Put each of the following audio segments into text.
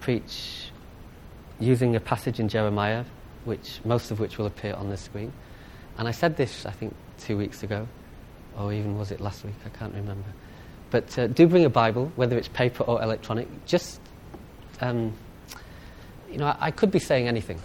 preach using a passage in Jeremiah, most of which will appear on the screen. And I said this, I think, 2 weeks ago, or even was it last week? I can't remember. But do bring a Bible, whether it's paper or electronic. Just, I could be saying anything.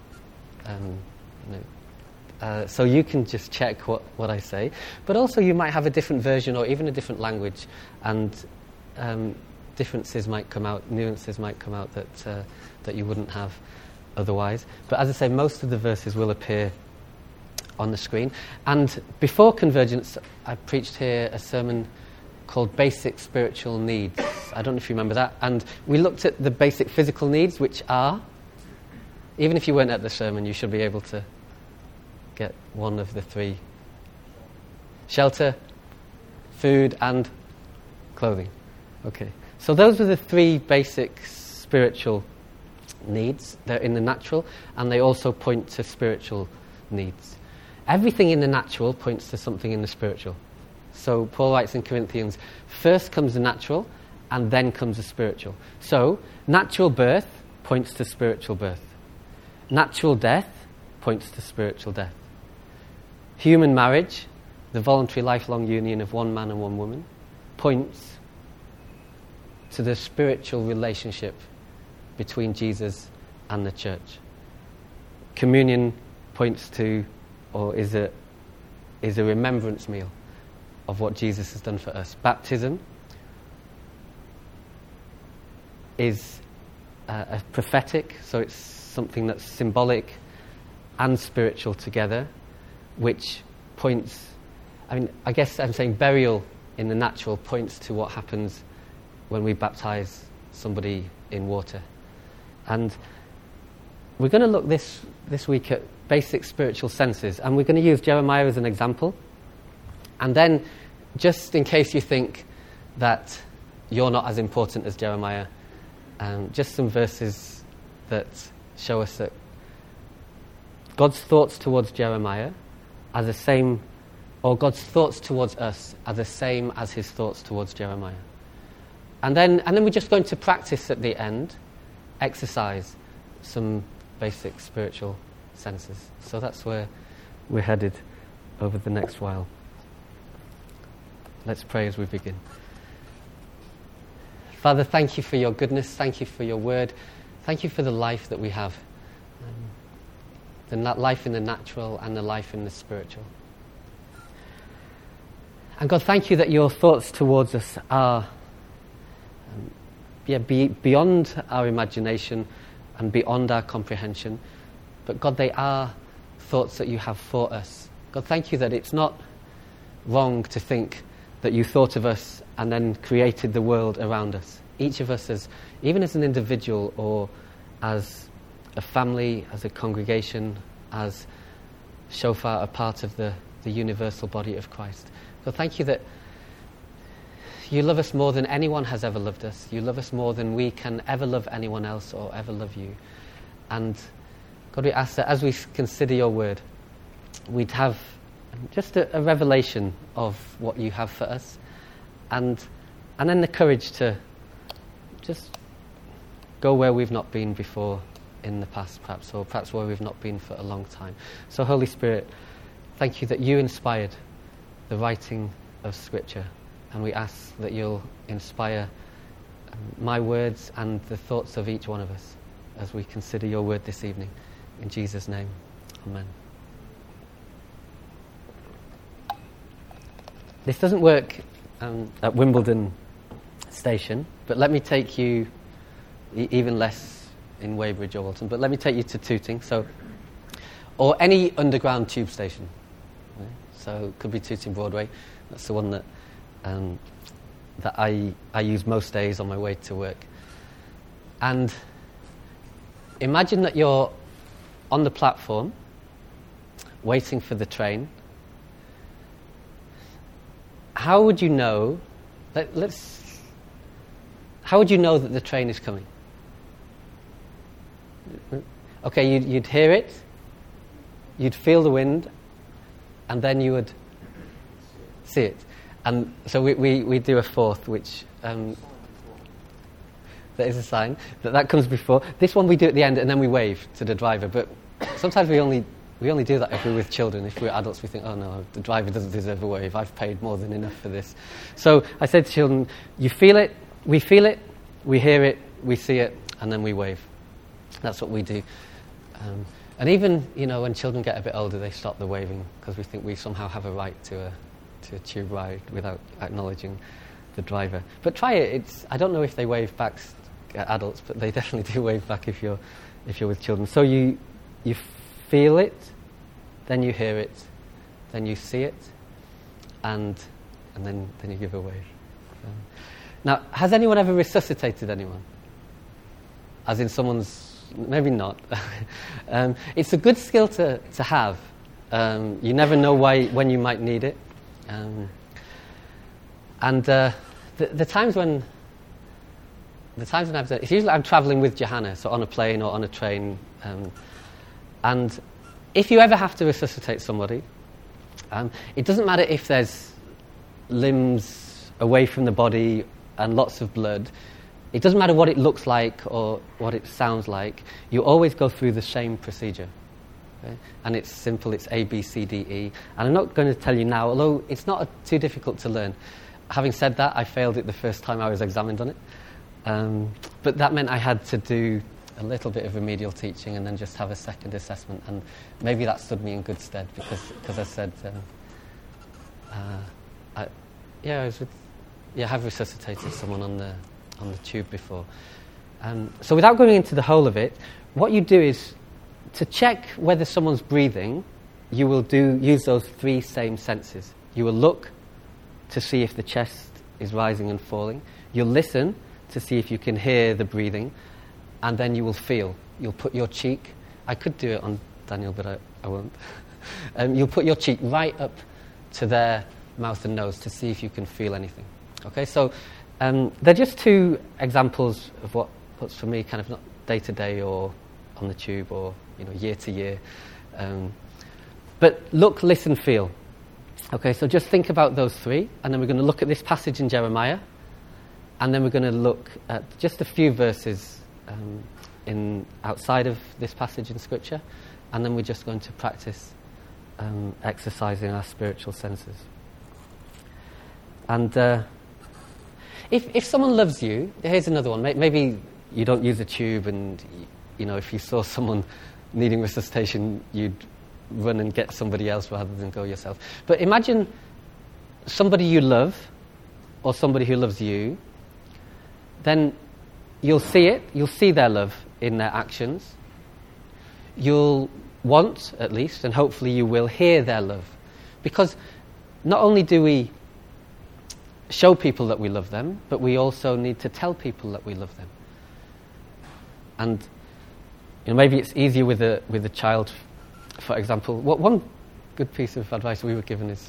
So you can just check what I say. But also you might have a different version or even a different language, and differences might come out, nuances might come out that you wouldn't have otherwise. But as I say, most of the verses will appear on the screen. And before Convergence, I preached here a sermon called Basic Spiritual Needs. I don't know if you remember that. And we looked at the basic physical needs, which are, even if you weren't at the sermon, you should be able to get one of the three: shelter, food, and clothing. Okay. So those are the three basic spiritual needs. They're in the natural, and they also point to spiritual needs. Everything in the natural points to something in the spiritual. So Paul writes in Corinthians, first comes the natural, and then comes the spiritual. So natural birth points to spiritual birth. Natural death points to spiritual death. Human marriage, the voluntary lifelong union of one man and one woman, points to the spiritual relationship between Jesus and the church. Communion points to, or is a remembrance meal of what Jesus has done for us. Baptism is a prophetic, so it's something that's symbolic and spiritual together, which points, I guess I'm saying burial in the natural points to what happens when we baptize somebody in water. And we're going to look this week at basic spiritual senses, and we're going to use Jeremiah as an example. And then, just in case you think that you're not as important as Jeremiah, just some verses that show us that God's thoughts towards Jeremiah are the same, or God's thoughts towards us are the same as his thoughts towards Jeremiah. And then we're just going to practice at the end, exercise some basic spiritual senses. So that's where we're headed over the next while. Let's pray as we begin. Father, thank you for your goodness. Thank you for your word. Thank you for the life that we have. The life in the natural and the life in the spiritual. And God, thank you that your thoughts towards us are beyond our imagination and beyond our comprehension. But God, they are thoughts that you have for us. God, thank you that it's not wrong to think that you thought of us and then created the world around us. Each of us, even as an individual or as a family, as a congregation, as shofar, a part of the universal body of Christ. God, thank you that you love us more than anyone has ever loved us. You love us more than we can ever love anyone else or ever love you. And God, we ask that as we consider your word, we'd have just a revelation of what you have for us, and then the courage to just go where we've not been before in the past, perhaps, or perhaps where we've not been for a long time. So Holy Spirit, thank you that you inspired the writing of Scripture, and we ask that you'll inspire my words and the thoughts of each one of us as we consider your word this evening. In Jesus' name, amen. This doesn't work at Wimbledon Station, but let me take you, even less in Weybridge or Walton, but let me take you to Tooting, or any underground tube station. Right? So it could be Tooting Broadway. That's the one that I use most days on my way to work. And imagine that you're on the platform waiting for the train. How would you know how would you know that the train is coming? Okay, you'd hear it, you'd feel the wind, and then you would see it. And so we do a fourth, which There is a sign that comes before. This one we do at the end, and then we wave to the driver. But sometimes we only do that if we're with children. If we're adults, we think, oh no, the driver doesn't deserve a wave. I've paid more than enough for this. So I said to children, you feel it, we hear it, we see it, and then we wave. That's what we do. And even, when children get a bit older, they stop the waving because we think we somehow have a right to a tube ride without acknowledging the driver. But try it. I don't know if they wave back adults, but they definitely do wave back if you're with children. So you feel it, then you hear it, then you see it, and then you give a wave. Now, has anyone ever resuscitated anyone? As in someone's... Maybe not. It's a good skill to have. You never know when you might need it. The times when I've done it, it's usually I'm travelling with Johanna, so on a plane or on a train. And if you ever have to resuscitate somebody, it doesn't matter if there's limbs away from the body and lots of blood. It doesn't matter what it looks like or what it sounds like. You always go through the same procedure. Okay? And it's simple. It's A, B, C, D, E. And I'm not going to tell you now, although it's not too difficult to learn. Having said that, I failed it the first time I was examined on it. But that meant I had to do a little bit of remedial teaching and then just have a second assessment. And maybe that stood me in good stead because I said, I have resuscitated someone on the tube before. So without going into the whole of it, what you do is to check whether someone's breathing, you will use those three same senses. You will look to see if the chest is rising and falling. You'll listen to see if you can hear the breathing. And then you will feel. You'll put your cheek... I could do it on Daniel, but I won't. You'll put your cheek right up to their mouth and nose to see if you can feel anything. Okay, so they're just two examples of what's for me kind of not day to day or on the tube or year to year. But look, listen, feel. Okay, so just think about those three, and then we're going to look at this passage in Jeremiah, and then we're going to look at just a few verses outside of this passage in Scripture, and then we're just going to practice exercising our spiritual senses. And if someone loves you, here's another one. Maybe you don't use a tube, and if you saw someone needing resuscitation, you'd run and get somebody else rather than go yourself. But imagine somebody you love, or somebody who loves you. Then you'll see it. You'll see their love in their actions. You'll want, at least, and hopefully you will hear their love. Because not only do we show people that we love them, but we also need to tell people that we love them. And maybe it's easier with a child, for example. One good piece of advice we were given is,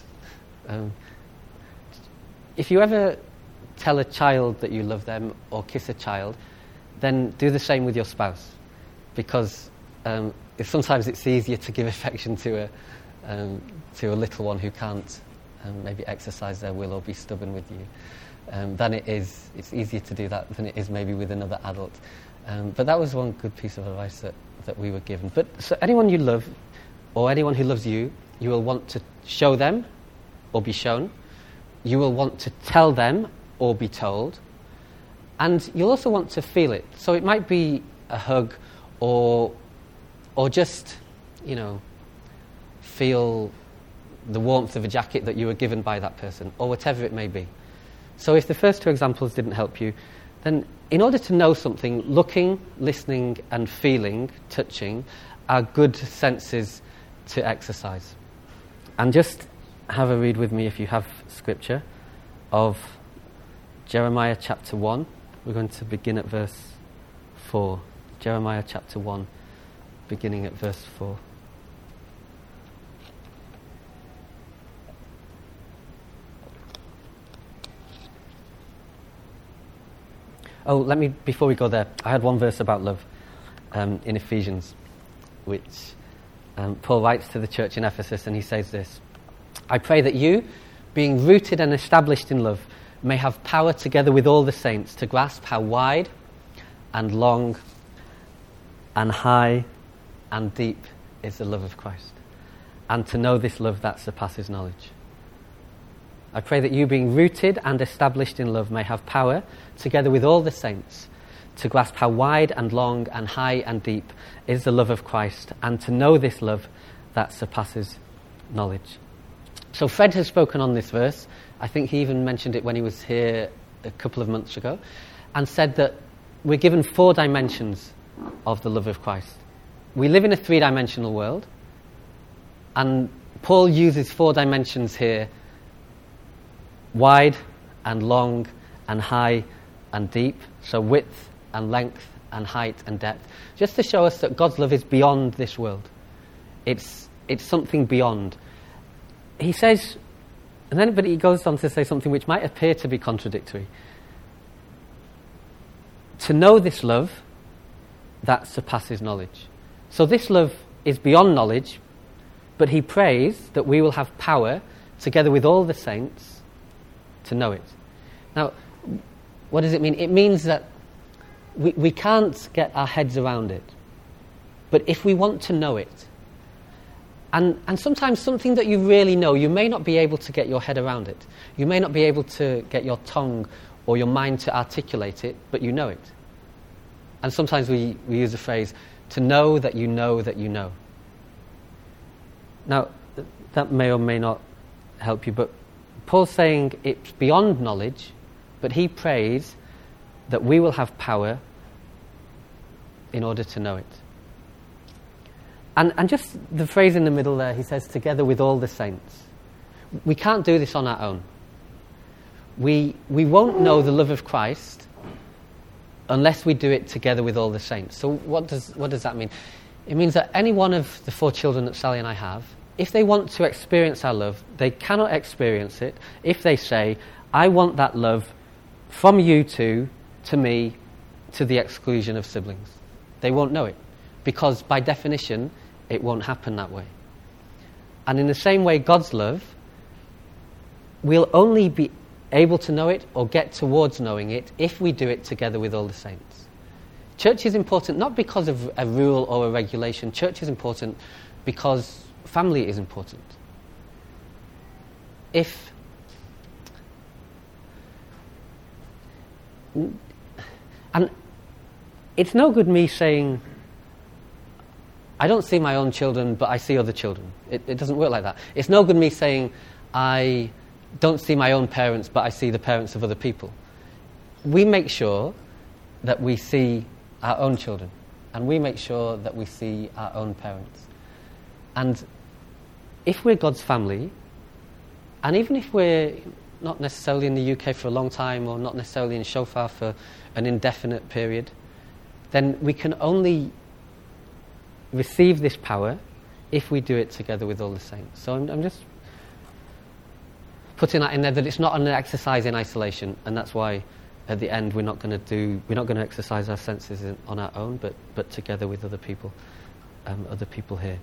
if you ever tell a child that you love them or kiss a child, then do the same with your spouse, because sometimes it's easier to give affection to a little one who can't maybe exercise their will or be stubborn with you than it's easier to do that than it is maybe with another adult. But that was one good piece of advice that we were given. But so anyone you love or anyone who loves you, you will want to show them or be shown. You will want to tell them or be told. And you'll also want to feel it. So it might be a hug or just, feel the warmth of a jacket that you were given by that person, or whatever it may be. So if the first two examples didn't help you, then in order to know something, looking, listening, and feeling, touching, are good senses to exercise. And just have a read with me, if you have Scripture, of Jeremiah chapter 1. We're going to begin at verse 4. Jeremiah chapter 1, beginning at verse 4. Oh, before we go there, I had one verse about love in Ephesians, which Paul writes to the church in Ephesus, and he says this: I pray that you, being rooted and established in love, may have power together with all the saints to grasp how wide, and long and high and deep is the love of Christ. And to know this love that surpasses knowledge. I pray that you, being rooted and established in love, may have power, together with all the saints, to grasp how wide and long and high and deep is the love of Christ, and to know this love that surpasses knowledge. So Fred has spoken on this verse. I think he even mentioned it when he was here a couple of months ago, and said that we're given 4 dimensions of the love of Christ. We live in a 3-dimensional world, and Paul uses 4 dimensions here: wide and long and high and deep, so width and length and height and depth, just to show us that God's love is beyond this world. It's something beyond. He says, but he goes on to say something which might appear to be contradictory. To know this love that surpasses knowledge. So this love is beyond knowledge, but he prays that we will have power, together with all the saints, to know it. Now, what does it mean? It means that we can't get our heads around it. But if we want to know it, and sometimes something that you really know, you may not be able to get your head around it. You may not be able to get your tongue or your mind to articulate it, but you know it. And sometimes we use the phrase, to know that you know that you know. Now, that may or may not help you, but Paul's saying it's beyond knowledge, but he prays that we will have power in order to know it. And just the phrase in the middle there, he says, together with all the saints. We can't do this on our own. We won't know the love of Christ unless we do it together with all the saints. So what does that mean? It means that any one of the 4 children that Sally and I have, if they want to experience our love, they cannot experience it if they say, I want that love from you two to me, to the exclusion of siblings. They won't know it, because by definition it won't happen that way. And in the same way, God's love, we'll only be able to know it or get towards knowing it if we do it together with all the saints. Church is important not because of a rule or a regulation. Church is important because family is important. And it's no good me saying, I don't see my own children, but I see other children. It doesn't work like that. It's no good me saying, I don't see my own parents, but I see the parents of other people. We make sure that we see our own children, and we make sure that we see our own parents. And if we're God's family, and even if we're not necessarily in the UK for a long time, or not necessarily in Shofar for an indefinite period, then we can only receive this power if we do it together with all the saints. So I'm just putting that in there, that it's not an exercise in isolation, and that's why at the end we're not going to exercise our senses on our own, but together with other people here.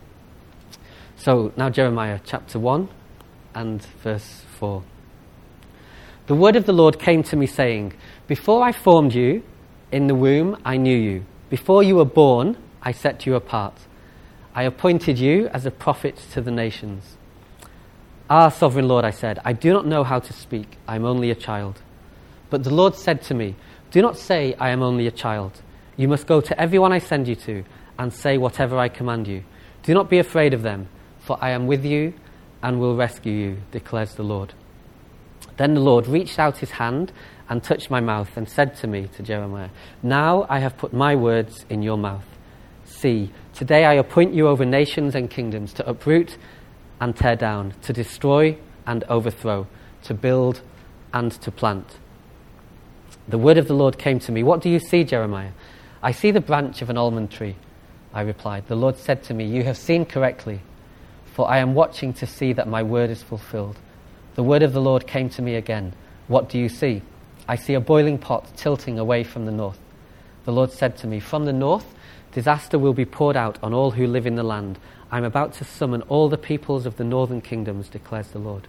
So now Jeremiah chapter 1 and verse 4. The word of the Lord came to me saying, before I formed you in the womb, I knew you. Before you were born, I set you apart. I appointed you as a prophet to the nations. Ah, sovereign Lord, I said, I do not know how to speak. I am only a child. But the Lord said to me, do not say I am only a child. You must go to everyone I send you to and say whatever I command you. Do not be afraid of them, for I am with you and will rescue you, declares the Lord. Then the Lord reached out his hand and touched my mouth and said to me, to Jeremiah, now I have put my words in your mouth. See, today I appoint you over nations and kingdoms, to uproot and tear down, to destroy and overthrow, to build and to plant. The word of the Lord came to me. What do you see, Jeremiah? I see the branch of an almond tree, I replied. The Lord said to me, you have seen correctly, for I am watching to see that my word is fulfilled. The word of the Lord came to me again. What do you see? I see a boiling pot tilting away from the north. The Lord said to me, from the north, disaster will be poured out on all who live in the land. I am about to summon all the peoples of the northern kingdoms, declares the Lord.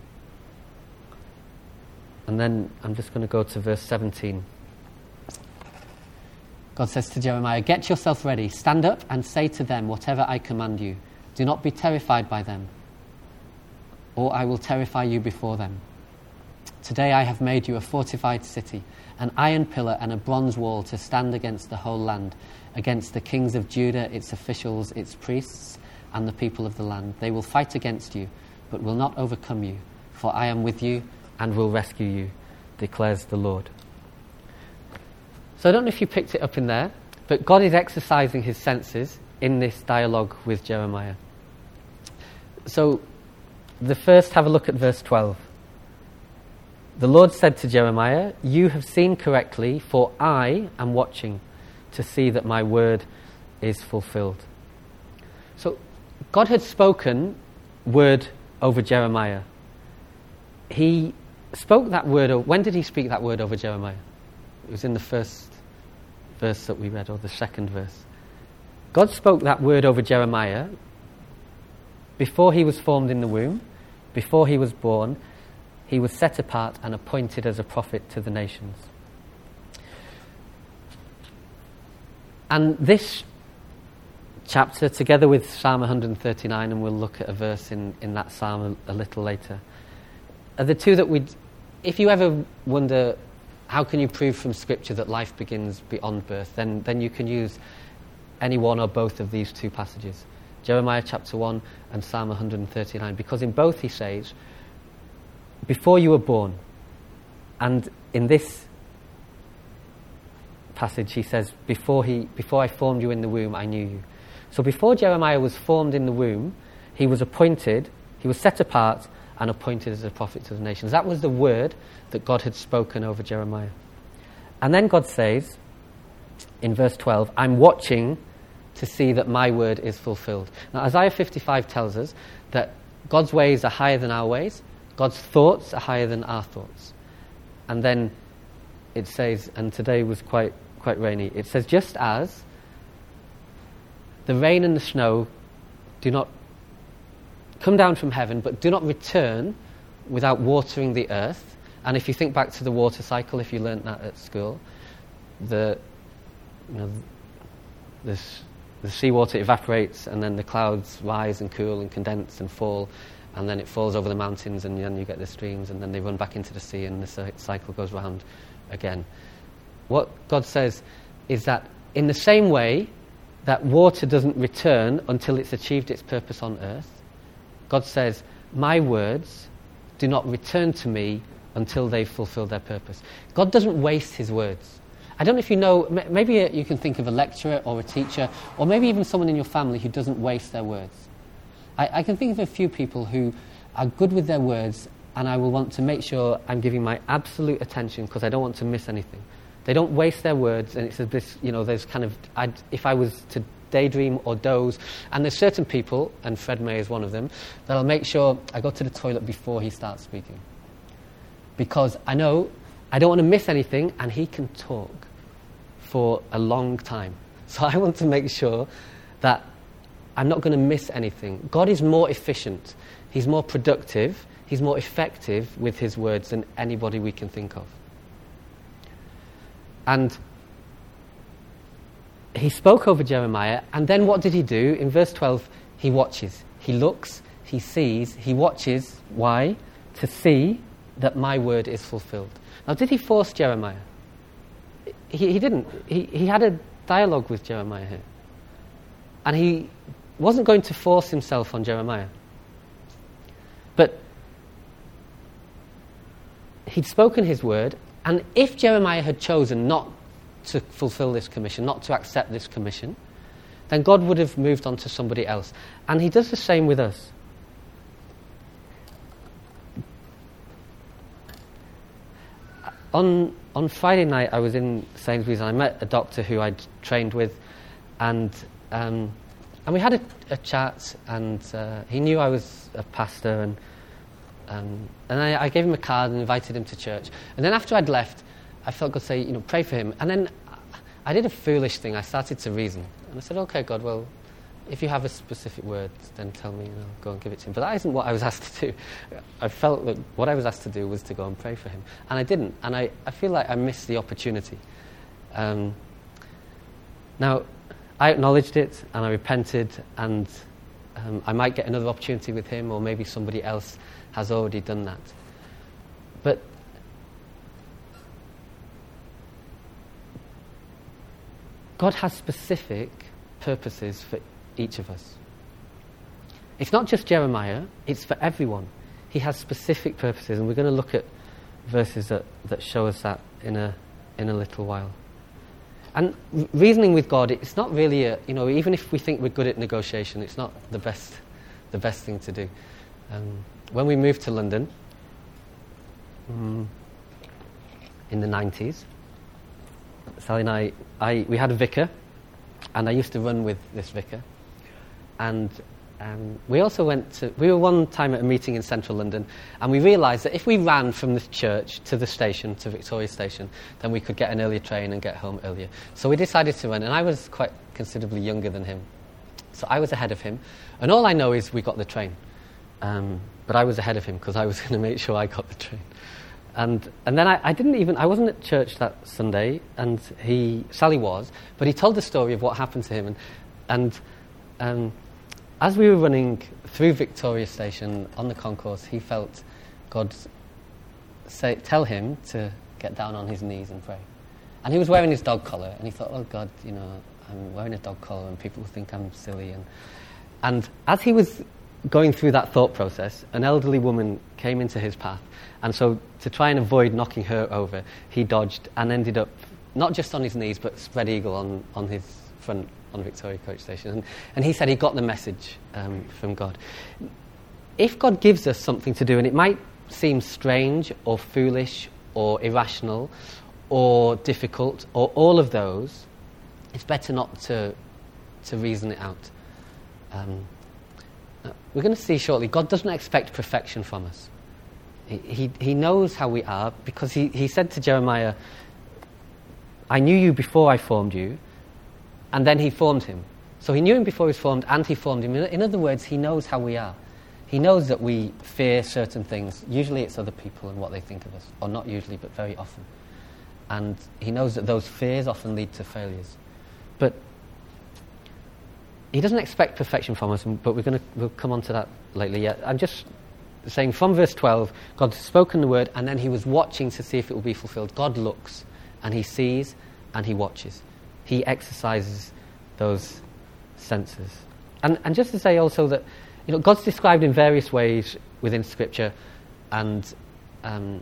And then I'm just going to go to verse 17. God says to Jeremiah, "Get yourself ready, stand up and say to them whatever I command you. Do not be terrified by them, or I will terrify you before them. Today I have made you a fortified city, an iron pillar and a bronze wall to stand against the whole land, against the kings of Judah, its officials, its priests, and the people of the land. They will fight against you, but will not overcome you, for I am with you and will rescue you, declares the Lord." So I don't know if you picked it up in there, but God is exercising his senses in this dialogue with Jeremiah. So have a look at verse 12. The Lord said to Jeremiah, "You have seen correctly, for I am watching to see that my word is fulfilled." So God had spoken word over Jeremiah. He spoke that word. When did he speak that word over Jeremiah? It was in the first verse that we read, or the second verse. God spoke that word over Jeremiah before he was formed in the womb, before he was born. He was set apart and appointed as a prophet to the nations. And this chapter, together with Psalm 139, and we'll look at a verse in that psalm a little later, are the two that if you ever wonder how can you prove from Scripture that life begins beyond birth, then you can use any one or both of these two passages, Jeremiah chapter 1 and Psalm 139, because in both he says, before you were born, and in this passage he says, before I formed you in the womb, I knew you. So before Jeremiah was formed in the womb, he was set apart and appointed as a prophet to the nations. That was the word that God had spoken over Jeremiah. And then God says, in verse 12, "I'm watching to see that my word is fulfilled." Now Isaiah 55 tells us that God's ways are higher than our ways, God's thoughts are higher than our thoughts. And then it says, and today was quite rainy, it says, "Just as the rain and the snow do not come down from heaven, but do not return without watering the earth." And if you think back to the water cycle, if you learnt that at school, the seawater evaporates, and then the clouds rise and cool and condense and fall, and then it falls over the mountains, and then you get the streams, and then they run back into the sea, and the cycle goes round again. What God says is that in the same way that water doesn't return until it's achieved its purpose on earth, God says, my words do not return to me until they've fulfilled their purpose. God doesn't waste his words. I don't know if you know, maybe you can think of a lecturer or a teacher, or maybe even someone in your family who doesn't waste their words. I can think of a few people who are good with their words, and I will want to make sure I'm giving my absolute attention because I don't want to miss anything. They don't waste their words, and it's this, there's kind of, if I was to daydream or doze, and there's certain people, and Fred May is one of them, that I'll make sure I go to the toilet before he starts speaking. Because I know I don't want to miss anything, and he can talk for a long time. So I want to make sure that I'm not going to miss anything. God is more efficient. He's more productive. He's more effective with his words than anybody we can think of. And he spoke over Jeremiah, and then what did he do? In verse 12, he watches. He looks, he sees, he watches. Why? To see that my word is fulfilled. Now, did he force Jeremiah? He didn't. He had a dialogue with Jeremiah here. And he wasn't going to force himself on Jeremiah. But he'd spoken his word, and if Jeremiah had chosen not to fulfill this commission, not to accept this commission, then God would have moved on to somebody else. And he does the same with us. On Friday night, I was in Sainsbury's and I met a doctor who I'd trained with, and we had a chat, and he knew I was a pastor, and I gave him a card and invited him to church. And then after I'd left, I felt God say, pray for him. And then I did a foolish thing. I started to reason. And I said, okay, God, well, if you have a specific word, then tell me, and I'll go and give it to him. But that isn't what I was asked to do. I felt that what I was asked to do was to go and pray for him. And I didn't. And I feel like I missed the opportunity. Now, I acknowledged it and I repented, and I might get another opportunity with him, or maybe somebody else has already done that. But God has specific purposes for each of us. It's not just Jeremiah, it's for everyone. He has specific purposes, and we're going to look at verses that show us that in a little while. And reasoning with God, it's not really even if we think we're good at negotiation, it's not the best thing to do. When we moved to London in the 90s, Sally and we had a vicar, and I used to run with this vicar. And we were one time at a meeting in central London, and we realised that if we ran from the church to the station, to Victoria Station, then we could get an earlier train and get home earlier. So we decided to run, and I was quite considerably younger than him. So I was ahead of him, and all I know is we got the train. But I was ahead of him because I was going to make sure I got the train. And then I wasn't at church that Sunday, and Sally was, but he told the story of what happened to him. And as we were running through Victoria Station on the concourse, he felt God tell him to get down on his knees and pray. And he was wearing his dog collar, and he thought, oh God, I'm wearing a dog collar and people will think I'm silly. And as he was going through that thought process, an elderly woman came into his path, and so to try and avoid knocking her over, he dodged and ended up not just on his knees but spread eagle on his front on Victoria Coach Station. And he said he got the message from God. If God gives us something to do, and it might seem strange or foolish or irrational or difficult or all of those, it's better not to reason it out. We're going to see shortly, God doesn't expect perfection from us. He knows how we are, because he said to Jeremiah, I knew you before I formed you, and then he formed him. So he knew him before he was formed, and he formed him. In other words, he knows how we are. He knows that we fear certain things. Usually it's other people and what they think of us. Or not usually, but very often. And he knows that those fears often lead to failures. But he doesn't expect perfection from us, but we'll come on to that later. Yeah, I'm just saying from verse 12, God has spoken the word, and then he was watching to see if it will be fulfilled. God looks, and he sees, and he watches. He exercises those senses. And just to say also that God's described in various ways within Scripture, and a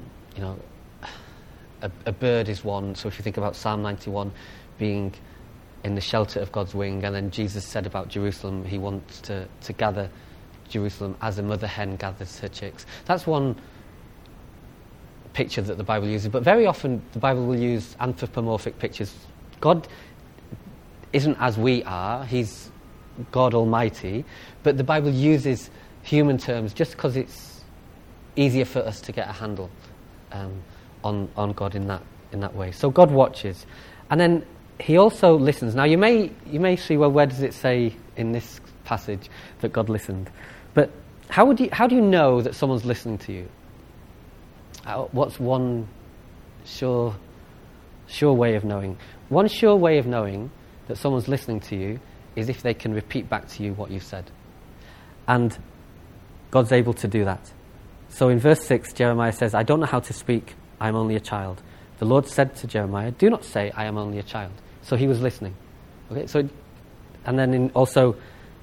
bird is one. So if you think about Psalm 91 being in the shelter of God's wing, and then Jesus said about Jerusalem, he wants to gather Jerusalem as a mother hen gathers her chicks. That's one picture that the Bible uses, but very often the Bible will use anthropomorphic pictures. God isn't as we are, he's God Almighty, but the Bible uses human terms just because it's easier for us to get a handle on God in that way. So God watches, and then he also listens. Now you may see, well, where does it say in this passage that God listened? But how do you know that someone's listening to you? What's one sure way of knowing? One sure way of knowing that someone's listening to you is if they can repeat back to you what you've said. And God's able to do that. So in verse 6, Jeremiah says, I don't know how to speak, I am only a child. The Lord said to Jeremiah, do not say, I am only a child. So he was listening. Okay, so, and then also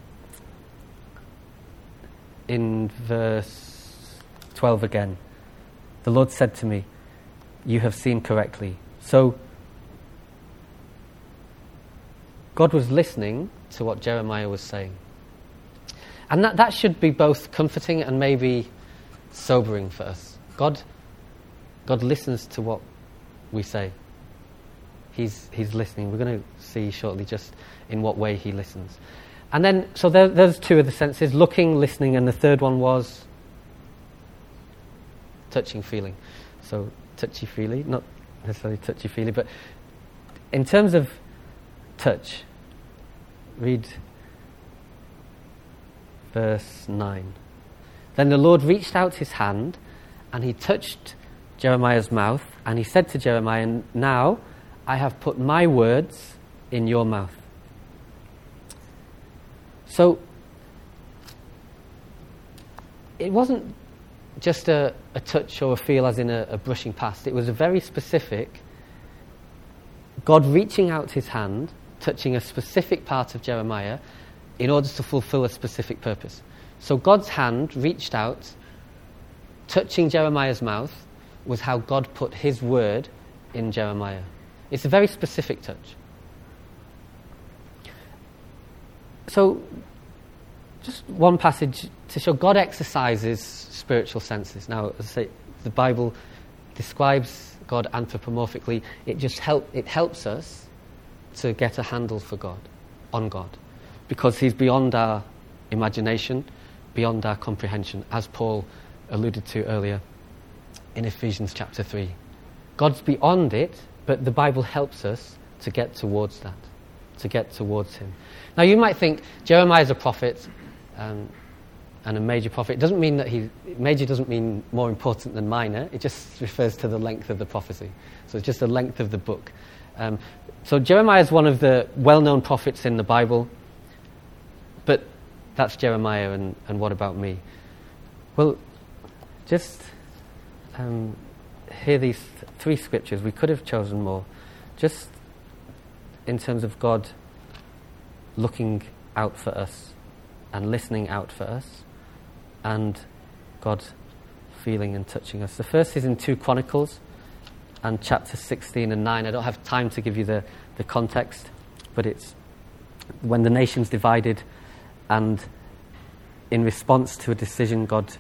in verse 12 again, the Lord said to me, you have seen correctly. So God was listening to what Jeremiah was saying. And that should be both comforting and maybe sobering for us. God listens to what we say. He's listening. We're going to see shortly just in what way he listens. And then, so there's two of the senses, looking, listening, and the third one was touching, feeling. So touchy-feely, not necessarily touchy-feely, but in terms of touch, read verse 9. Then the Lord reached out his hand, and he touched Jeremiah's mouth, and he said to Jeremiah, now I have put my words in your mouth. So it wasn't just a touch or a feel as in a brushing past. It was a very specific God reaching out his hand, touching a specific part of Jeremiah in order to fulfill a specific purpose. So God's hand reached out, touching Jeremiah's mouth was how God put his word in Jeremiah. It's a very specific touch. So, just one passage to show God exercises spiritual senses. Now, as I say, the Bible describes God anthropomorphically. It helps us to get a handle for God, on God, because he's beyond our imagination, beyond our comprehension, as Paul alluded to earlier in Ephesians chapter 3. God's beyond it, but the Bible helps us to get towards that, to get towards him. Now you might think Jeremiah's a prophet and a major prophet. It doesn't mean that major doesn't mean more important than minor. It just refers to the length of the prophecy. So it's just the length of the book. So Jeremiah is one of the well-known prophets in the Bible, but that's Jeremiah, and what about me? Well, just hear these three scriptures. We could have chosen more, just in terms of God looking out for us and listening out for us, and God feeling and touching us. The first is in 2 Chronicles and chapter 16 and 9. I don't have time to give you the context, but it's when the nation's divided, and in response to a decision, God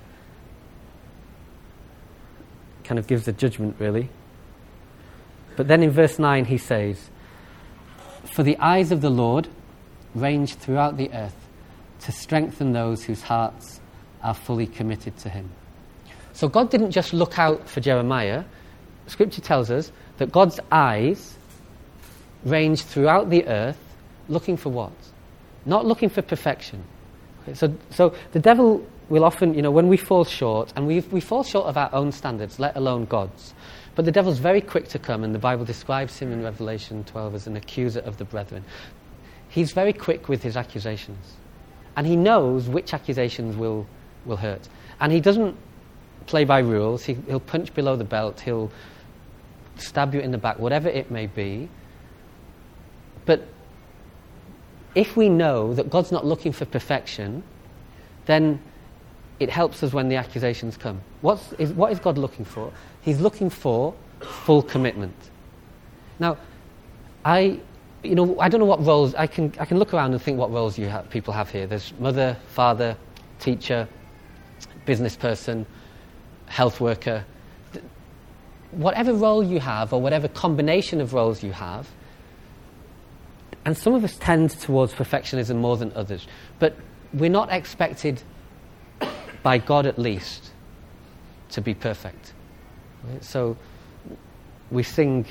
kind of gives a judgment, really. But then in verse 9 he says, "For the eyes of the Lord range throughout the earth to strengthen those whose hearts are fully committed to him." So God didn't just look out for Jeremiah. Scripture tells us that God's eyes range throughout the earth, looking for what? Not looking for perfection. Okay, so the devil will often, when we fall short, and we fall short of our own standards, let alone God's. But the devil's very quick to come, and the Bible describes him in Revelation 12 as an accuser of the brethren. He's very quick with his accusations. And he knows which accusations will hurt. And he doesn't play by rules. He'll punch below the belt. He'll stab you in the back, whatever it may be. But if we know that God's not looking for perfection, then it helps us when the accusations come. What is God looking for? He's looking for full commitment. Now, I don't know what roles. I can look around and think what roles people have here. There's mother, father, teacher, business person, health worker. Whatever role you have, or whatever combination of roles you have, and some of us tend towards perfectionism more than others, but we're not expected, by God at least, to be perfect. Right? So we sing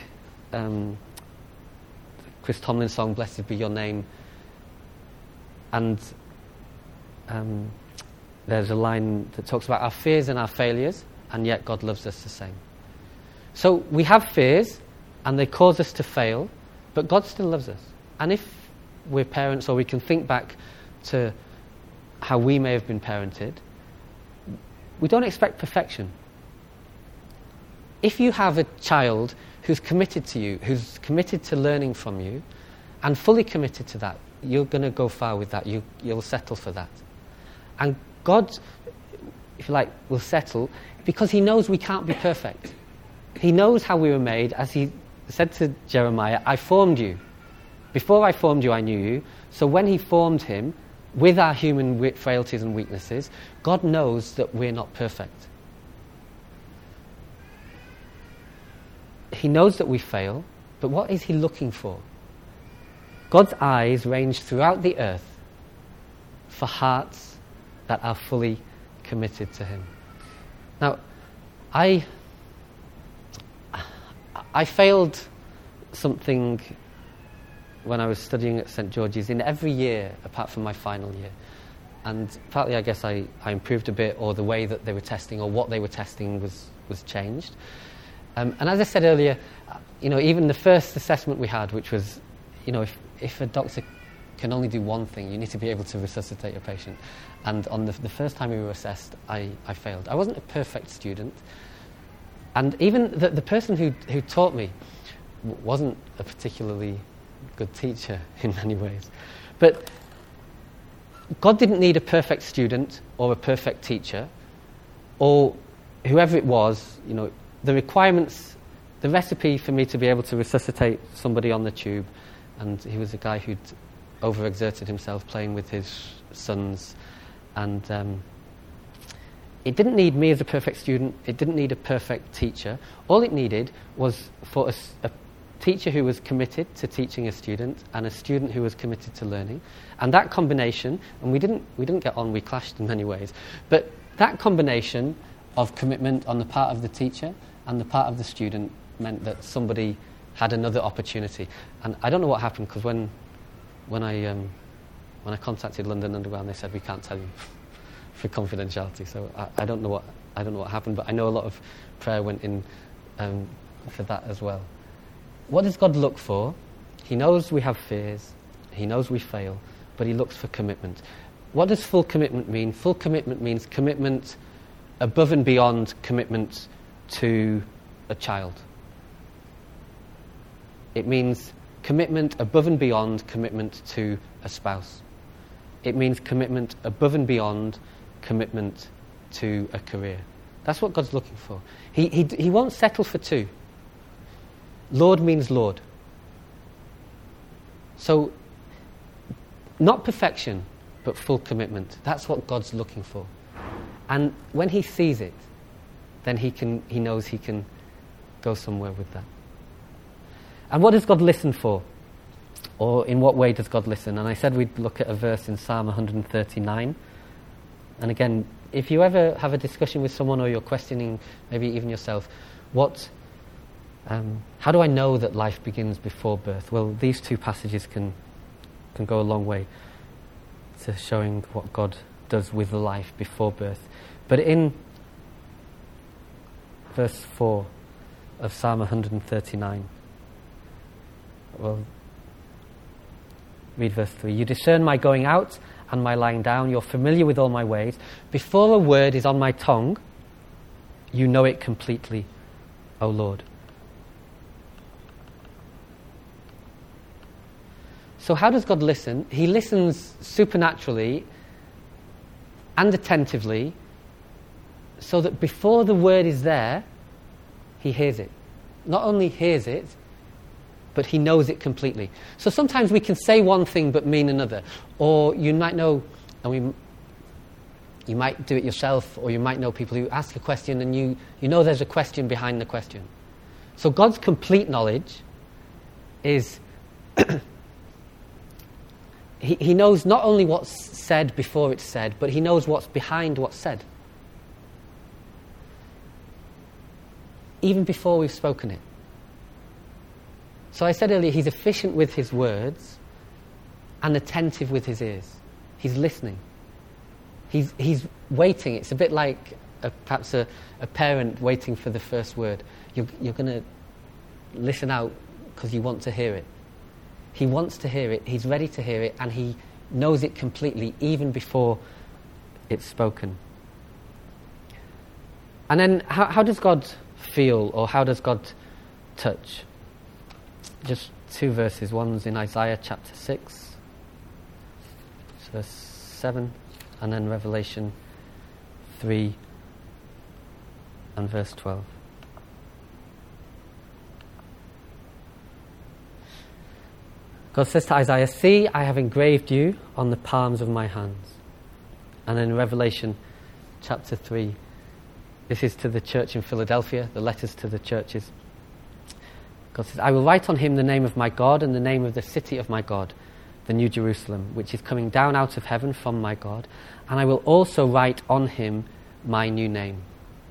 Chris Tomlin's song, "Blessed Be Your Name," and there's a line that talks about our fears and our failures, and yet God loves us the same. So we have fears, and they cause us to fail, but God still loves us. And if we're parents, or we can think back to how we may have been parented, we don't expect perfection. If you have a child who's committed to you, who's committed to learning from you, and fully committed to that, you're going to go far with that. You'll settle for that. And God, if you like, will settle because he knows we can't be perfect. He knows how we were made. As he said to Jeremiah, "I formed you. Before I formed you, I knew you." So when he formed him, with our human frailties and weaknesses, God knows that we're not perfect. He knows that we fail, but what is he looking for? God's eyes range throughout the earth for hearts that are fully committed to him. Now, I failed something when I was studying at St. George's in every year apart from my final year. And partly I guess I improved a bit, or the way that they were testing, or what they were testing was changed. And as I said earlier, even the first assessment we had, which was, if a doctor can only do one thing. You need to be able to resuscitate a patient. And on the first time we were assessed, I failed. I wasn't a perfect student. And even the person who taught me wasn't a particularly good teacher in many ways. But God didn't need a perfect student or a perfect teacher or whoever it was. The requirements, the recipe for me to be able to resuscitate somebody on the tube, and he was a guy who'd overexerted himself playing with his sons, and it didn't need me as a perfect student. It didn't need a perfect teacher. All it needed was for a teacher who was committed to teaching a student and a student who was committed to learning. And that combination, and we didn't get on, we clashed in many ways, but that combination of commitment on the part of the teacher and the part of the student meant that somebody had another opportunity. And I don't know what happened, because when I contacted London Underground, they said we can't tell you for confidentiality. So I don't know what happened, but I know a lot of prayer went in for that as well. What does God look for? He knows we have fears. He knows we fail, but he looks for commitment. What does full commitment mean? Full commitment means commitment above and beyond commitment to a child. It means commitment above and beyond commitment to a spouse. It means commitment above and beyond commitment to a career. That's what God's looking for. He won't settle for two. Lord means Lord. So, not perfection, but full commitment. That's what God's looking for. And when he sees it, then he knows he can go somewhere with that. And what does God listen for? Or in what way does God listen? And I said we'd look at a verse in Psalm 139. And again, if you ever have a discussion with someone or you're questioning, maybe even yourself, how do I know that life begins before birth? Well, these two passages can go a long way to showing what God does with life before birth. But in verse 4 of Psalm 139, well, read verse 3. You discern my going out and my lying down. You're familiar with all my ways. Before a word is on my tongue, you know it completely, O Lord. So how does God listen? He listens supernaturally and attentively, so that before the word is there, he hears it. Not only hears it, but he knows it completely. So sometimes we can say one thing but mean another. Or you might know, and you might do it yourself, or you might know people who ask a question and you know there's a question behind the question. So God's complete knowledge is he knows not only what's said before it's said, but he knows what's behind what's said. Even before we've spoken it. So I said earlier, he's efficient with his words and attentive with his ears. He's listening. He's waiting. It's a bit like perhaps a parent waiting for the first word. You're going to listen out because you want to hear it. He wants to hear it, he's ready to hear it, and he knows it completely even before it's spoken. And then how does God feel, or how does God touch? Just two verses. One's in Isaiah chapter 6, verse 7, and then Revelation 3 and verse 12. God says to Isaiah, "See, I have engraved you on the palms of my hands." And then in Revelation chapter 3, this is to the church in Philadelphia, the letters to the churches. God says, "I will write on him the name of my God and the name of the city of my God, the New Jerusalem, which is coming down out of heaven from my God. And I will also write on him my new name."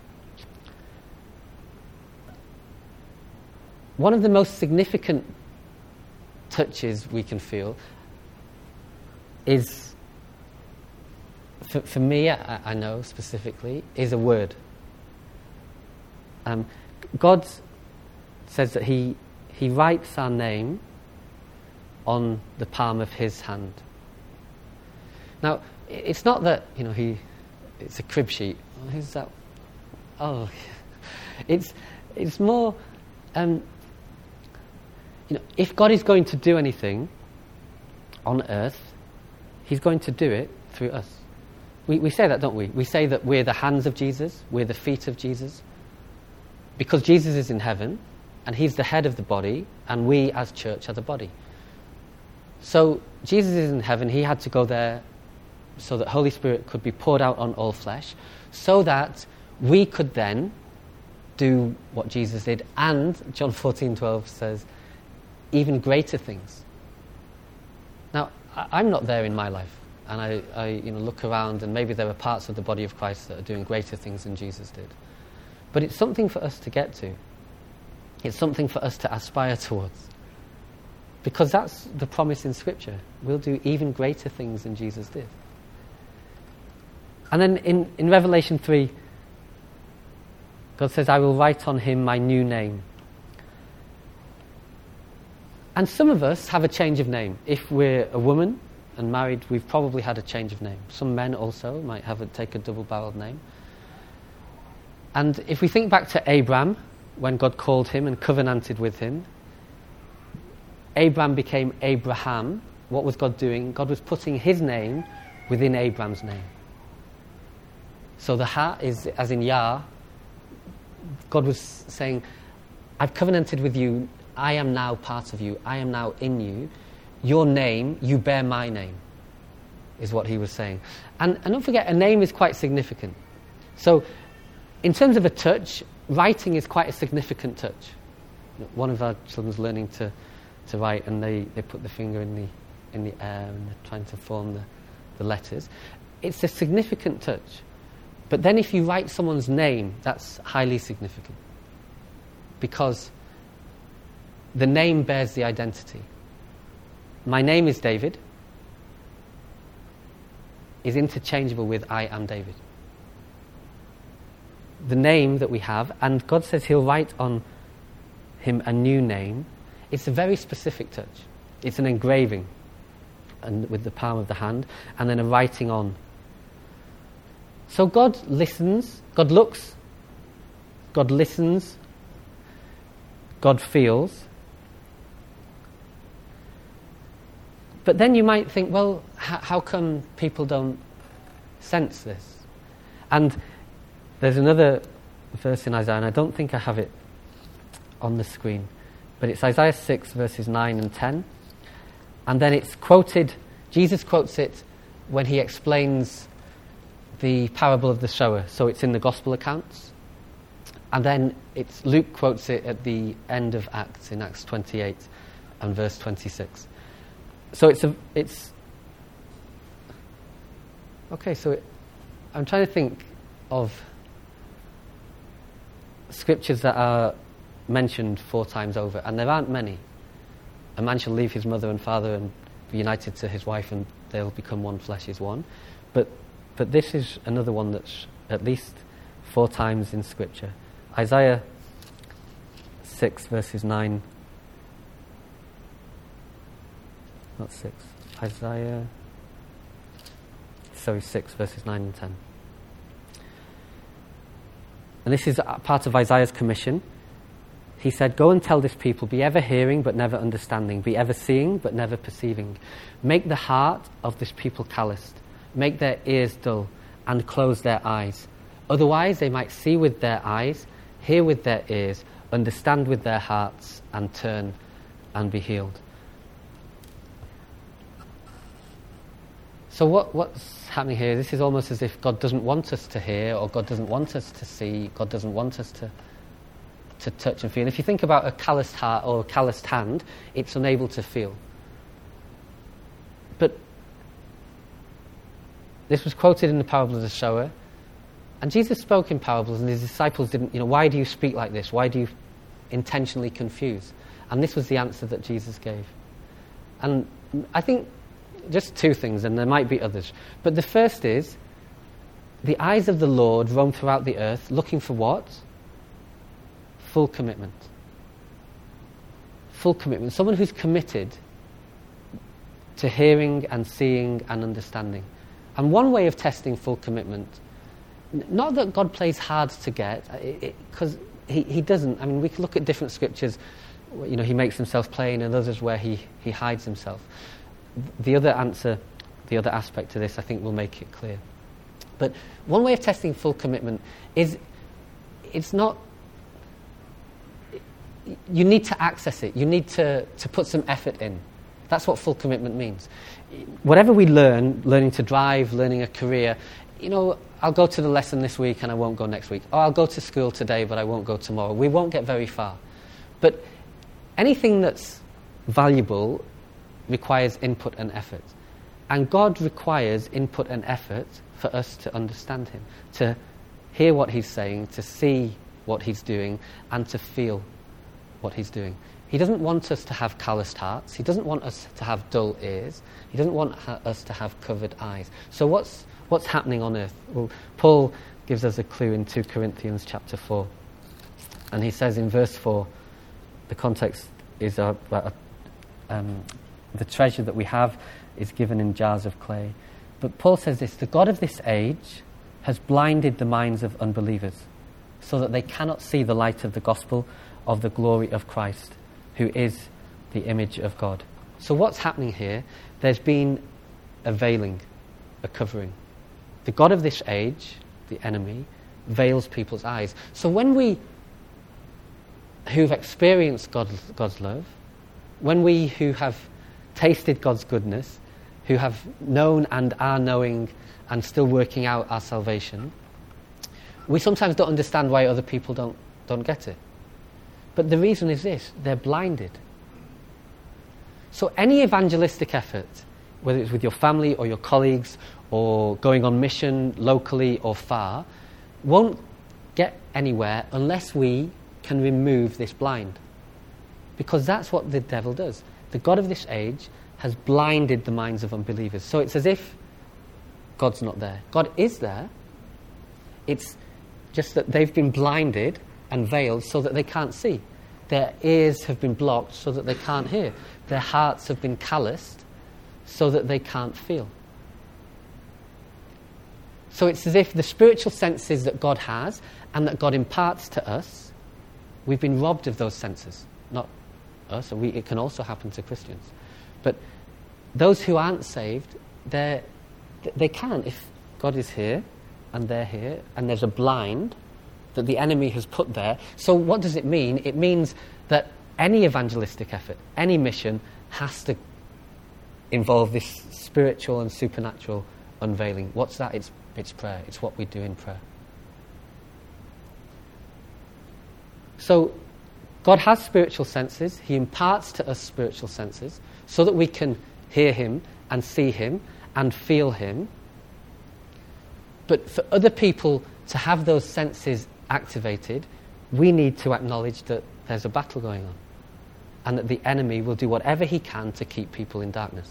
One of the most significant touches we can feel is, for me, I know specifically, is a word. God says that he writes our name on the palm of his hand. Now, it's not that, it's a crib sheet. Who's that? Oh, it's more, if God is going to do anything on earth, he's going to do it through us. We say that, don't we? We say that we're the hands of Jesus, we're the feet of Jesus, because Jesus is in heaven, and he's the head of the body, and we as church are the body. So Jesus is in heaven, he had to go there so that Holy Spirit could be poured out on all flesh, so that we could then do what Jesus did, and John 14:12 says, even greater things. Now, I'm not there in my life, and I look around, and maybe there are parts of the body of Christ that are doing greater things than Jesus did. But it's something for us to get to. It's something for us to aspire towards. Because that's the promise in Scripture. We'll do even greater things than Jesus did. And then in Revelation 3, God says, I will write on him my new name. And some of us have a change of name. If we're a woman and married, we've probably had a change of name. Some men also might take a double-barreled name. And if we think back to Abraham, when God called him and covenanted with him, Abraham became Abraham. What was God doing? God was putting his name within Abraham's name. So the Ha is, as in Yah, God was saying, I've covenanted with you, I am now part of you, I am now in you. Your name, you bear my name, is what he was saying. And don't forget, a name is quite significant. So, in terms of a touch, writing is quite a significant touch. One of our children's learning to write, and they put the finger in the air and they're trying to form the letters. It's a significant touch. But then if you write someone's name, that's highly significant. Because the name bears the identity. My name is David is interchangeable with I am David. The name that we have, and God says he'll write on him a new name, it's a very specific touch. It's an engraving and with the palm of the hand, and then a writing on. So God listens, God looks, God listens, God feels. But then you might think, well, how come people don't sense this? And there's another verse in Isaiah, and I don't think I have it on the screen, but it's Isaiah 6, verses 9 and 10. And then it's quoted, Jesus quotes it when he explains the parable of the sower. So it's in the gospel accounts. And then Luke quotes it at the end of Acts, in Acts 28 and verse 26. So I'm trying to think of scriptures that are mentioned 4 times over, and there aren't many. A man shall leave his mother and father and be united to his wife, and they'll become one flesh is one. But this is another one that's at least 4 times in Scripture. Isaiah 6, verses 9. Not 6. Isaiah 6, verses 9 and 10. And this is part of Isaiah's commission. He said, go and tell this people, be ever hearing but never understanding, be ever seeing but never perceiving. Make the heart of this people calloused, make their ears dull, and close their eyes. Otherwise they might see with their eyes, hear with their ears, understand with their hearts, and turn and be healed. So what's happening here? This is almost as if God doesn't want us to hear, or God doesn't want us to see, God doesn't want us to touch and feel. And if you think about a calloused heart or a calloused hand, it's unable to feel. But this was quoted in the parable of the sower, and Jesus spoke in parables, and his disciples didn't, why do you speak like this? Why do you intentionally confuse? And this was the answer that Jesus gave. And I think just 2 things, and there might be others. But the first is, the eyes of the Lord roam throughout the earth, looking for what? Full commitment. Full commitment. Someone who's committed to hearing and seeing and understanding. And one way of testing full commitment, not that God plays hard to get, because he doesn't. I mean, we can look at different scriptures. He makes himself plain, and others where he hides himself. The other aspect to this, I think, will make it clear. But one way of testing full commitment is, it's not. You need to access it. You need to put some effort in. That's what full commitment means. Whatever we learning to drive, learning a career, I'll go to the lesson this week and I won't go next week. Or I'll go to school today but I won't go tomorrow. We won't get very far. But anything that's valuable requires input and effort. And God requires input and effort for us to understand him, to hear what he's saying, to see what he's doing, and to feel what he's doing. He doesn't want us to have calloused hearts. He doesn't want us to have dull ears. He doesn't want us to have covered eyes. So what's happening on earth? Well, Paul gives us a clue in 2 Corinthians chapter 4. And he says in verse 4, the context is the treasure that we have is given in jars of clay. But Paul says this: the God of this age has blinded the minds of unbelievers so that they cannot see the light of the gospel of the glory of Christ, who is the image of God. So what's happening here? There's been a veiling, a covering. The God of this age, the enemy, veils people's eyes. So when we who've experienced God's love, when we who have tasted God's goodness, who have known and are knowing and still working out our salvation, we sometimes don't understand why other people don't get it. But the reason is this: they're blinded. So any evangelistic effort, whether it's with your family or your colleagues or going on mission locally or far, won't get anywhere unless we can remove this blind. Because that's what the devil does. The God of this age has blinded the minds of unbelievers. So it's as if God's not there. God is there. It's just that they've been blinded and veiled so that they can't see. Their ears have been blocked so that they can't hear. Their hearts have been calloused so that they can't feel. So it's as if the spiritual senses that God has and that God imparts to us, we've been robbed of those senses. Not us, it can also happen to Christians. But those who aren't saved, they can. If God is here and they're here and there's a blind that the enemy has put there. So what does it mean? It means that any evangelistic effort, any mission has to involve this spiritual and supernatural unveiling. What's that? It's prayer. It's what we do in prayer. So God has spiritual senses. He imparts to us spiritual senses so that we can hear him and see him and feel him. But for other people to have those senses activated, we need to acknowledge that there's a battle going on and that the enemy will do whatever he can to keep people in darkness.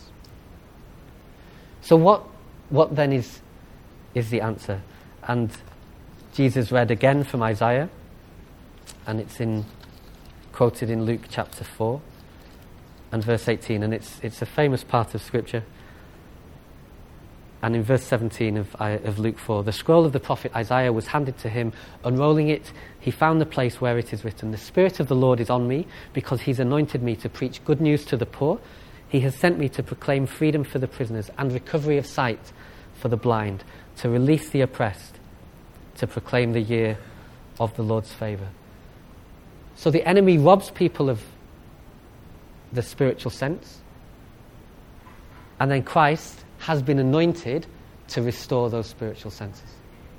So what then is the answer? And Jesus read again from Isaiah, and it's quoted in Luke chapter 4 and verse 18, and it's a famous part of Scripture. And in verse 17 of Luke 4, the scroll of the prophet Isaiah was handed to him. Unrolling it, he found the place where it is written, "The Spirit of the Lord is on me, because he's anointed me to preach good news to the poor. He has sent me to proclaim freedom for the prisoners and recovery of sight for the blind, to release the oppressed, to proclaim the year of the Lord's favour." So the enemy robs people of the spiritual sense, and then Christ has been anointed to restore those spiritual senses.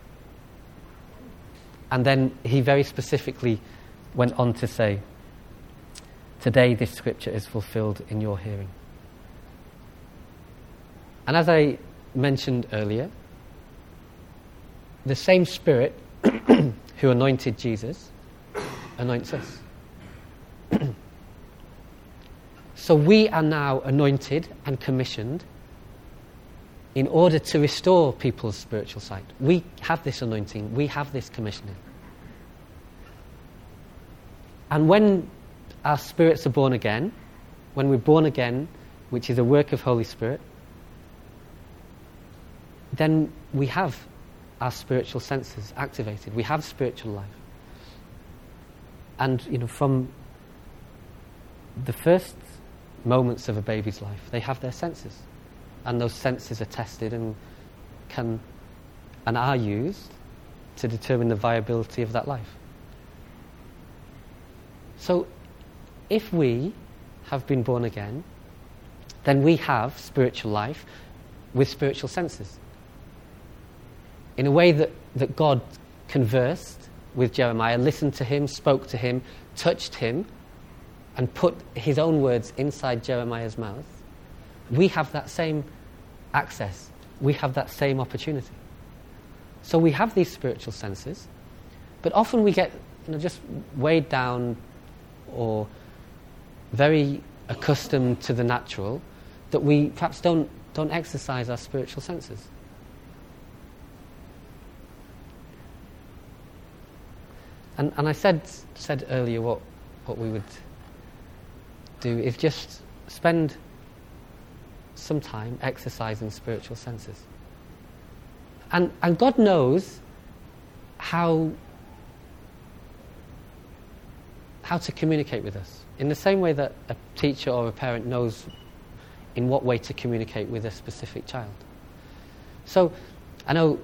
And then he very specifically went on to say, "Today this scripture is fulfilled in your hearing." And as I mentioned earlier, the same Spirit who anointed Jesus anoints us. So we are now anointed and commissioned in order to restore people's spiritual sight. We have this anointing, we have this commissioning. And when our spirits are born again, when we're born again which is a work of Holy Spirit, then we have our spiritual senses activated. We have spiritual life. And, from the first moments of a baby's life, they have their senses. And those senses are tested and are used to determine the viability of that life. So, if we have been born again, then we have spiritual life with spiritual senses. In a way that God conversed with Jeremiah, listened to him, spoke to him, touched him, and put his own words inside Jeremiah's mouth, we have that same access. We have that same opportunity. So we have these spiritual senses, but often we get just weighed down or very accustomed to the natural, that we perhaps don't exercise our spiritual senses. And I said earlier what we would do is just spend some time exercising spiritual senses. And God knows how to communicate with us, in the same way that a teacher or a parent knows in what way to communicate with a specific child. So I know,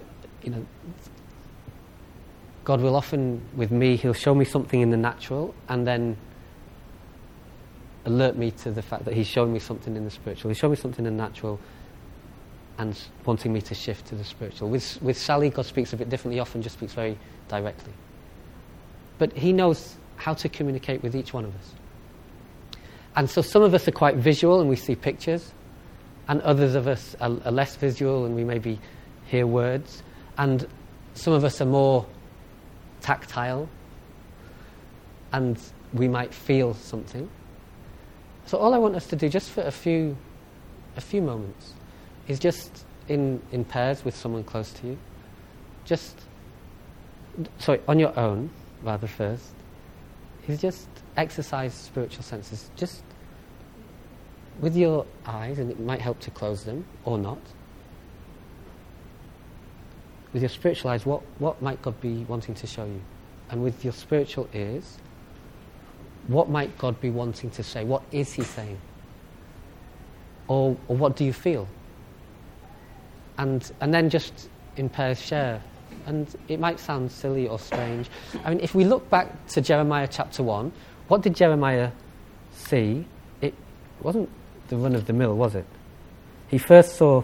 God will often, with me, he'll show me something in the natural and then alert me to the fact that he's showing me something in the spiritual. He'll show me something in the natural and wanting me to shift to the spiritual. With Sally, God speaks a bit differently. He often just speaks very directly. But he knows how to communicate with each one of us. And so some of us are quite visual and we see pictures, and others of us are less visual and we maybe hear words, and some of us are more tactile and we might feel something. So all I want us to do, just for a few moments, is just in pairs with someone close to you, on your own rather first, is just exercise spiritual senses, just with your eyes, and it might help to close them or not. With your spiritual eyes, what might God be wanting to show you? And with your spiritual ears, what might God be wanting to say? What is he saying? Or what do you feel? And then just in pairs share. And it might sound silly or strange. I mean, if we look back to Jeremiah chapter 1, what did Jeremiah see? It wasn't the run of the mill, was it? He first saw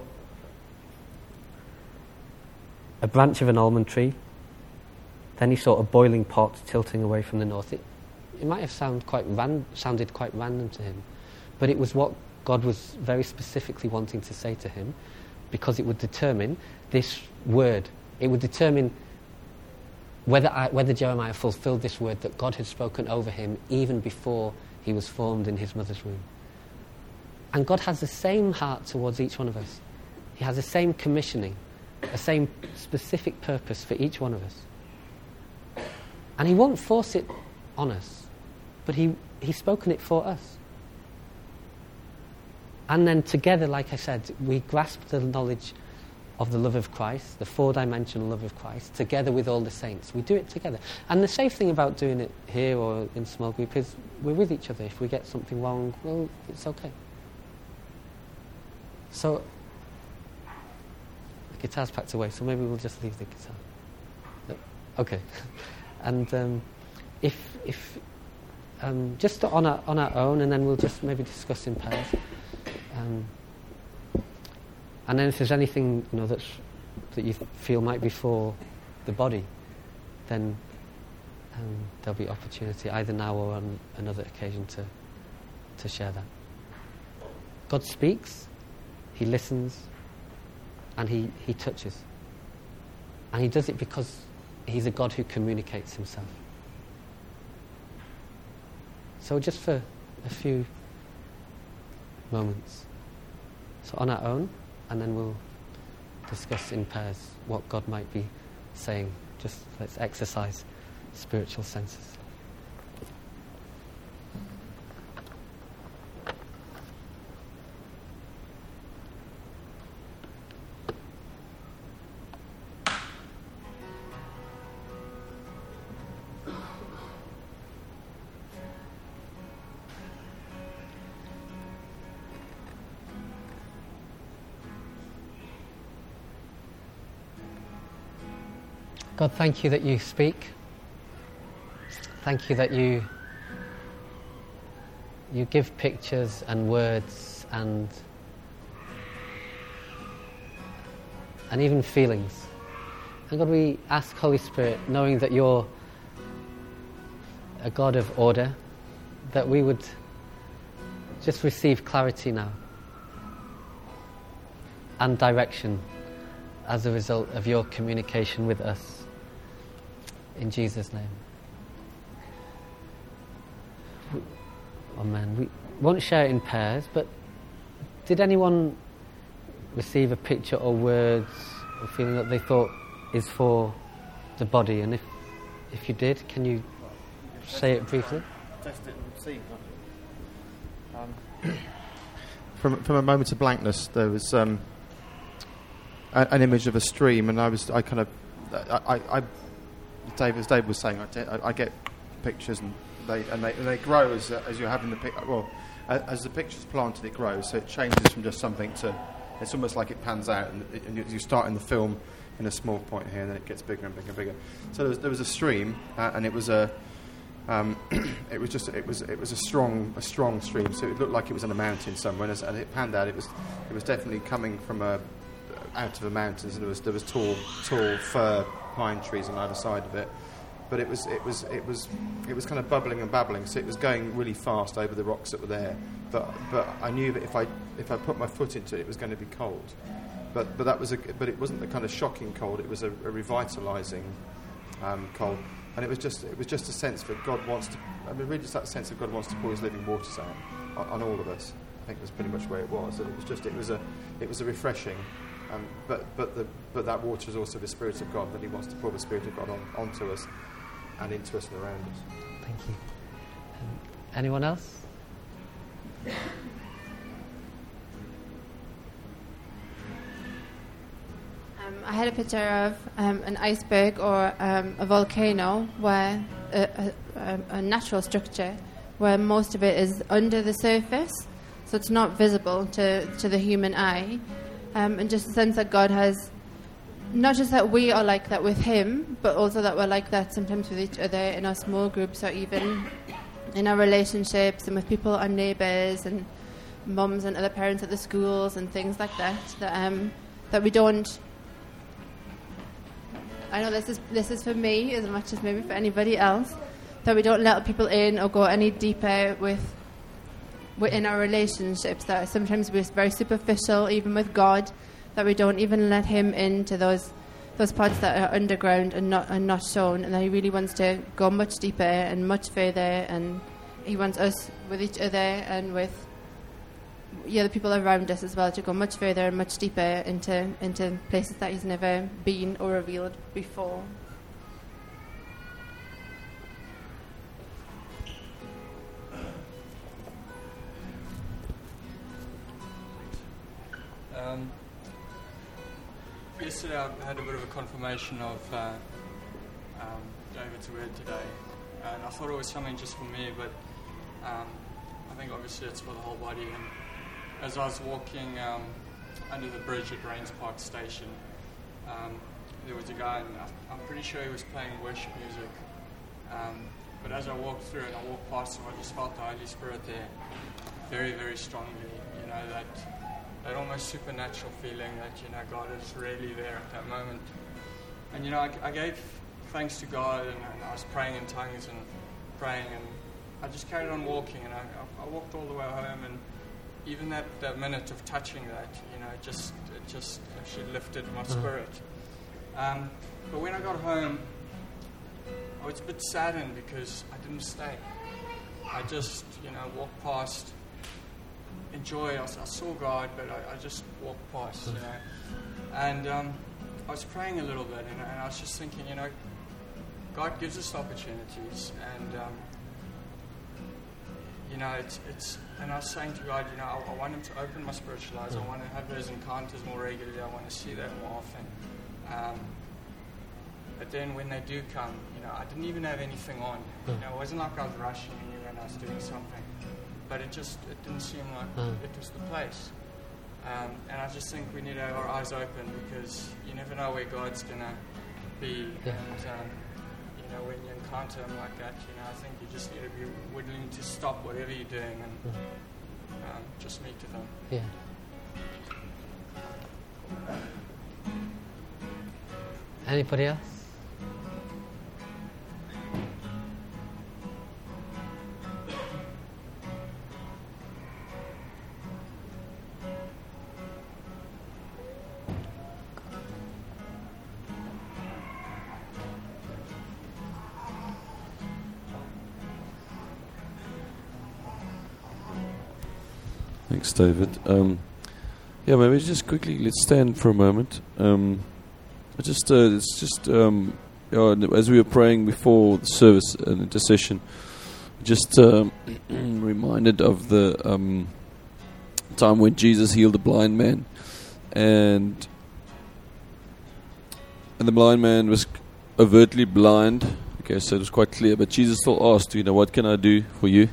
a branch of an almond tree. Then he saw a boiling pot tilting away from the north. It might have sounded quite random to him, but it was what God was very specifically wanting to say to him, because it would determine this word. It would determine whether Jeremiah fulfilled this word that God had spoken over him even before he was formed in his mother's womb. And God has the same heart towards each one of us. He has the same commissioning, the same specific purpose for each one of us. And he won't force it on us, but he's spoken it for us. And then together, like I said, we grasp the knowledge of the love of Christ, the four-dimensional love of Christ, together with all the saints. We do it together. And the safe thing about doing it here or in small group is we're with each other. If we get something wrong, well, it's okay. So the guitar's packed away, so maybe we'll just leave the guitar. Okay. And if just on our own, and then we'll just maybe discuss in pairs. And then if there's anything that you feel might be for the body, then there'll be opportunity either now or on another occasion to share that. God speaks, he listens, and he touches. And he does it because he's a God who communicates himself. So just for a few moments. So on our own, and then we'll discuss in pairs what God might be saying. Just let's exercise spiritual senses. God, thank you that you speak. Thank you that you give pictures and words and even feelings. And God, we ask, Holy Spirit, knowing that you're a God of order, that we would just receive clarity now and direction as a result of your communication with us. In Jesus' name. Amen. We won't share it in pairs, but did anyone receive a picture or words or feeling that they thought is for the body? And if you did, can you say it briefly? Test it and see. From a moment of blankness, there was an image of a stream, and as David was saying, I get pictures, and they grow as you're having the picture. Well, as the picture's planted, it grows, so it changes from just something to. It's almost like it pans out, and you start in the film in a small point here, and then it gets bigger and bigger and bigger. So there was a stream, and it was a. It was a strong stream. So it looked like it was in a mountain somewhere, and it panned out. It was definitely coming from out of the mountains, and there was tall fir pine trees on either side of it. But it was kind of bubbling and babbling, so it was going really fast over the rocks that were there. But I knew that if I put my foot into it, it was going to be cold. But it wasn't the kind of shocking cold. It was a revitalising cold. And it was just a sense that God wants to. I mean, really, just that sense that God wants to pour His living waters out on all of us. I think that's pretty much where it was. It was a refreshing. But that water is also the Spirit of God. That He wants to pour the Spirit of God onto us and into us and around us. Thank you. Anyone else? I had a picture of an iceberg or a volcano, where a natural structure where most of it is under the surface, so it's not visible to the human eye, and just a sense that God has, not just that we are like that with Him, but also that we're like that sometimes with each other in our small groups, or even in our relationships and with people, our neighbours and mums and other parents at the schools and things like that. That we don't. I know this is for me as much as maybe for anybody else, that we don't let people in or go any deeper within our relationships, that sometimes we're very superficial even with God, that we don't even let Him into those parts that are underground and not shown, and that He really wants to go much deeper and much further, and He wants us with each other and with the people around us as well to go much further and much deeper into places that He's never been or revealed before. Yesterday I had a bit of a confirmation of David's word today, and I thought it was something just for me, but I think obviously it's for the whole body. And as I was walking under the bridge at Rains Park Station, there was a guy, and I'm pretty sure he was playing worship music. But as I walked through and I walked past him, I just felt the Holy Spirit there very, very strongly. You know, that almost supernatural feeling that, God is really there at that moment. And, I gave thanks to God, and I was praying in tongues and praying, and I just carried on walking, and I walked all the way home, and even that minute of touching that, it just actually lifted my spirit. But when I got home, I was a bit saddened because I didn't stay. I just, walked past. In joy, I saw God, but I just walked past, And I was praying a little bit, and I was just thinking, God gives us opportunities, and it's. And I was saying to God, I want Him to open my spiritual eyes. I want to have those encounters more regularly. I want to see that more often. But then when they do come, I didn't even have anything on. It wasn't like I was rushing anywhere and I was doing something. But it didn't seem like it was the place. And I just think we need to have our eyes open, because you never know where God's going to be. Yeah. And when you encounter him like that, I think you just need to be willing to stop whatever you're doing and just meet with him. Yeah. Anybody else? Thanks, David. Maybe just quickly, let's stand for a moment. As we were praying before the service and intercession, just reminded of the time when Jesus healed the blind man, and the blind man was overtly blind. Okay, so it was quite clear, but Jesus still asked, what can I do for you?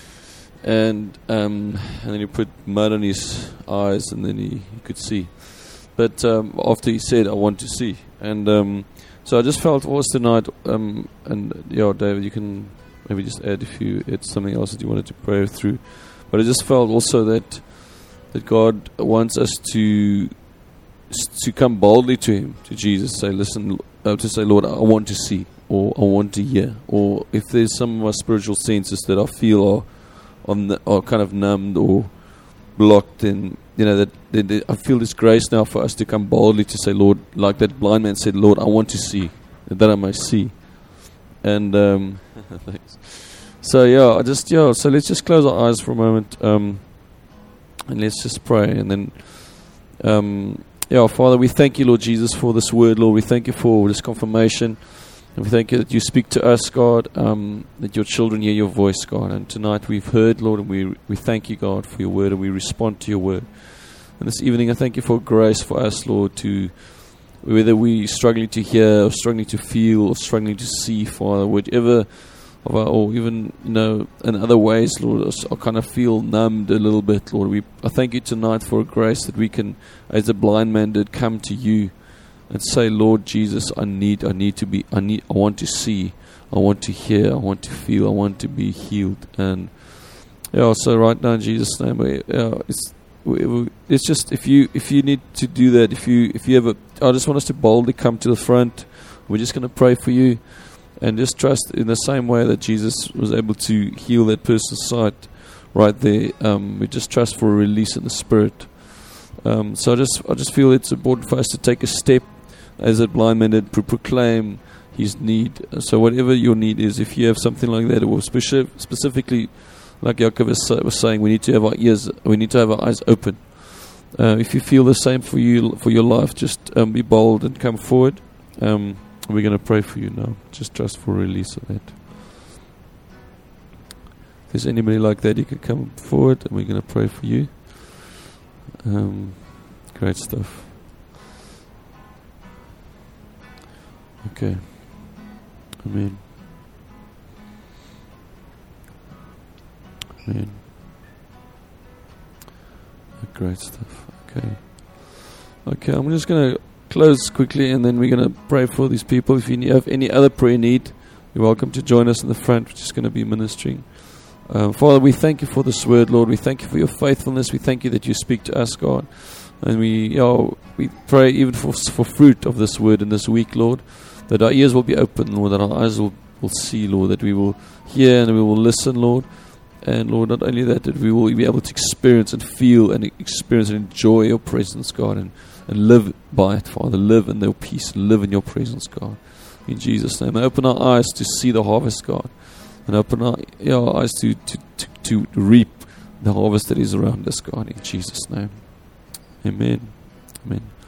And then he put mud on his eyes, and then he could see. But after he said, I want to see. And so I just felt tonight, David, you can maybe just add if you had something else that you wanted to pray through. But I just felt also that God wants us to come boldly to him, to Jesus, say, Lord, I want to see, or I want to hear. Or if there's some of our spiritual senses that I feel are kind of numbed or blocked, and that I feel this grace now for us to come boldly to say, Lord, like that blind man said, Lord, I want to see, that I may see. And thanks. So so let's just close our eyes for a moment, and let's just pray. And then Father, we thank you, Lord Jesus, for this word, Lord. We thank you for this confirmation. And we thank you that you speak to us, God, that your children hear your voice, God. And tonight we've heard, Lord, and we thank you, God, for your word, and we respond to your word. And this evening I thank you for grace for us, Lord, to whether we're struggling to hear or struggling to feel or struggling to see, Father, whatever of our, or even, in other ways, Lord, I kind of feel numbed a little bit, Lord. I thank you tonight for a grace that we can, as the blind man did, come to you and say, Lord Jesus, I want to see, I want to hear, I want to feel, I want to be healed. And so right now in Jesus' name, it's just if you need to do that, if you ever, I just want us to boldly come to the front. We're just going to pray for you, and just trust in the same way that Jesus was able to heal that person's sight right there. We just trust for a release in the Spirit. So I just feel it's important for us to take a step, as that blind man did, to proclaim his need. So whatever your need is, if you have something like that, or specifically, like Jacob was saying, we need to have our eyes open. If you feel the same for your life, just be bold and come forward. We're going to pray for you now. Just trust for release of that. If there's anybody like that, you can come forward, and we're going to pray for you. Great stuff. Okay. Amen. Amen. Great stuff. Okay, I'm just going to close quickly, and then we're going to pray for these people. If you have any other prayer need, you're welcome to join us in the front. We're just going to be ministering. Father, we thank you for this word, Lord. We thank you for your faithfulness. We thank you that you speak to us, God. And we pray even for fruit of this word in this week, Lord, that our ears will be open, Lord, that our eyes will see, Lord, that we will hear and we will listen, Lord. And Lord, not only that we will be able to experience and feel and experience and enjoy your presence, God, and live by it, Father. Live in your peace, live in your presence, God. In Jesus' name. And open our eyes to see the harvest, God. And open our eyes to reap the harvest that is around us, God. In Jesus' name. Amen. Amen.